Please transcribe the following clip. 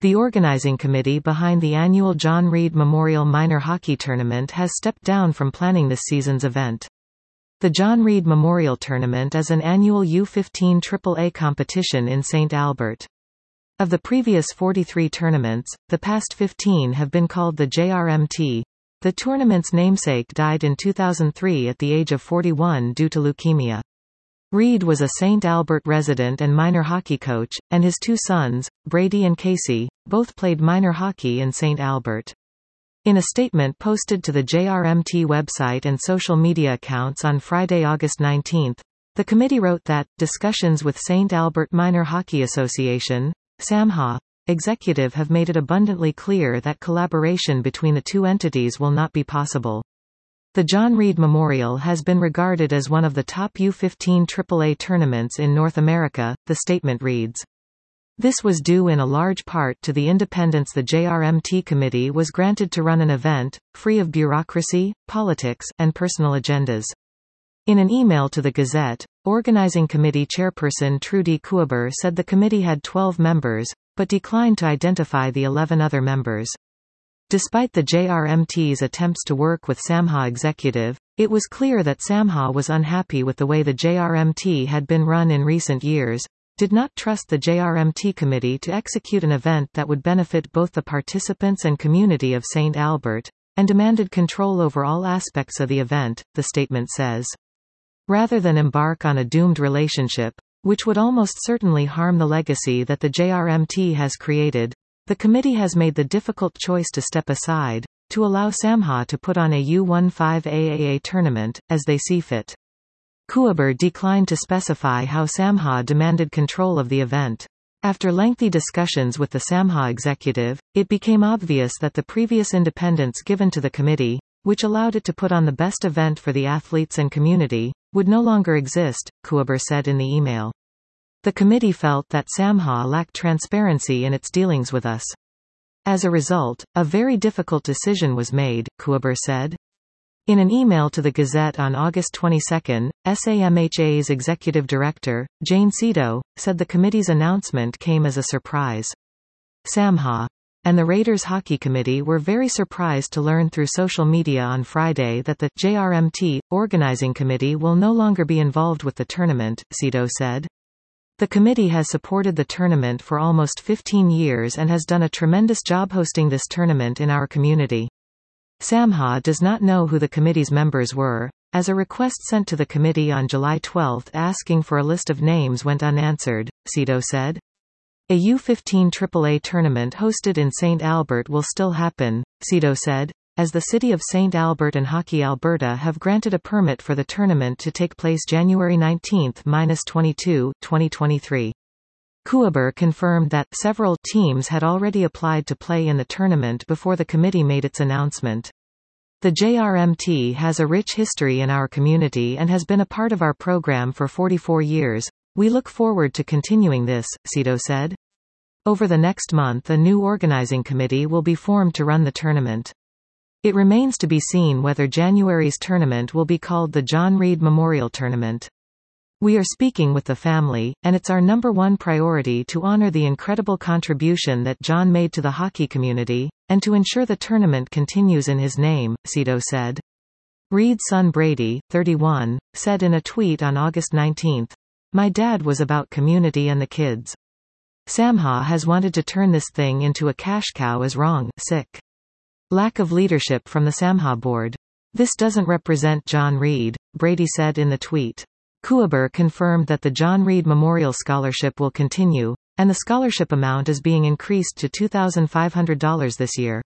The organizing committee behind the annual John Reed Memorial Minor Hockey Tournament has stepped down from planning this season's event. The John Reed Memorial Tournament is an annual U15 AAA competition in St. Albert. Of the previous 43 tournaments, the past 15 have been called the JRMT. The tournament's namesake died in 2003 at the age of 41 due to leukemia. Reed was a St. Albert resident and minor hockey coach, and his two sons, Brady and Casey, both played minor hockey in St. Albert. In a statement posted to the JRMT website and social media accounts on Friday, August 19, the committee wrote that, discussions with St. Albert Minor Hockey Association, SAMHA, executive have made it abundantly clear that collaboration between the two entities will not be possible. The John Reed Memorial has been regarded as one of the top U15 AAA tournaments in North America, the statement reads. This was due in a large part to the independence the JRMT committee was granted to run an event, free of bureaucracy, politics, and personal agendas. In an email to the Gazette, organizing committee chairperson Trudy Kuiber said the committee had 12 members, but declined to identify the 11 other members. Despite the JRMT's attempts to work with SAMHA executive, it was clear that SAMHA was unhappy with the way the JRMT had been run in recent years, did not trust the JRMT committee to execute an event that would benefit both the participants and community of St. Albert, and demanded control over all aspects of the event, the statement says. Rather than embark on a doomed relationship, which would almost certainly harm the legacy that the JRMT has created, the committee has made the difficult choice to step aside, to allow SAMHA to put on a U15 AAA tournament, as they see fit. Kuiber declined to specify how SAMHA demanded control of the event. After lengthy discussions with the SAMHA executive, it became obvious that the previous independence given to the committee, which allowed it to put on the best event for the athletes and community, would no longer exist, Kuiber said in the email. The committee felt that SAMHA lacked transparency in its dealings with us. As a result, a very difficult decision was made, Kuiber said. In an email to the Gazette on August 22, SAMHA's executive director, Jane Cito, said the committee's announcement came as a surprise. SAMHA and the Raiders Hockey Committee were very surprised to learn through social media on Friday that the JRMT organizing committee will no longer be involved with the tournament, Cito said. The committee has supported the tournament for almost 15 years and has done a tremendous job hosting this tournament in our community. SAMHA does not know who the committee's members were, as a request sent to the committee on July 12 asking for a list of names went unanswered, Cito said. A U15 AAA tournament hosted in St. Albert will still happen, Cito said, as the City of St. Albert and Hockey Alberta have granted a permit for the tournament to take place January 19–22, 2023. Kuiber confirmed that several teams had already applied to play in the tournament before the committee made its announcement. The JRMT has a rich history in our community and has been a part of our program for 44 years. We look forward to continuing this, Cito said. Over the next month a new organizing committee will be formed to run the tournament. It remains to be seen whether January's tournament will be called the John Reed Memorial Tournament. We are speaking with the family, and it's our number one priority to honor the incredible contribution that John made to the hockey community, and to ensure the tournament continues in his name, Cito said. Reed's son Brady, 31, said in a tweet on August 19, "My dad was about community and the kids. SAMHA has wanted to turn this thing into a cash cow is wrong, sick. Lack of leadership from the SAMHA board. This doesn't represent John Reed," Brady said in the tweet. Kuiber confirmed that the John Reed Memorial Scholarship will continue, and the scholarship amount is being increased to $2,500 this year.